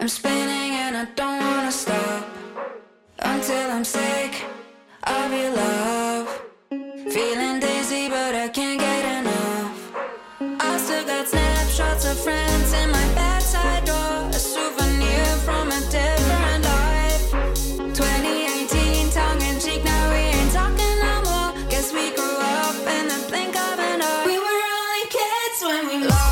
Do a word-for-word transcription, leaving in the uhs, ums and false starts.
I'm spinning and I don't wanna stop until I'm sick of your love. Feeling dizzy but I can't get enough. I still got snapshots of friends in my bedside drawer, a souvenir from a different life. twenty eighteen, tongue in cheek, now we ain't talking no more. Guess we grew up in the blink of an eye. We were only kids when we lost.